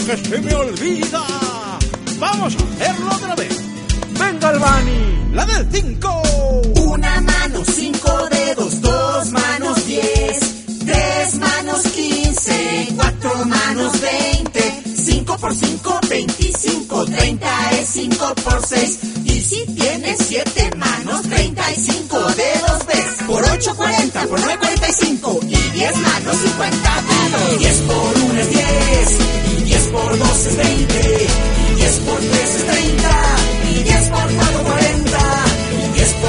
que se me olvida. Vamos a hacerlo otra vez. Venga, Albani, la del 5. Una mano, 5 dedos, 2 manos, 10, 3 manos, 15, 4 manos, 20, 5 por 5, 25, 30 es 5 por 6. Y si tienes 7 manos, 35 dedos ves. Por 8, 40, por 9, 45. Y 10 manos, 50 dedos. 10 por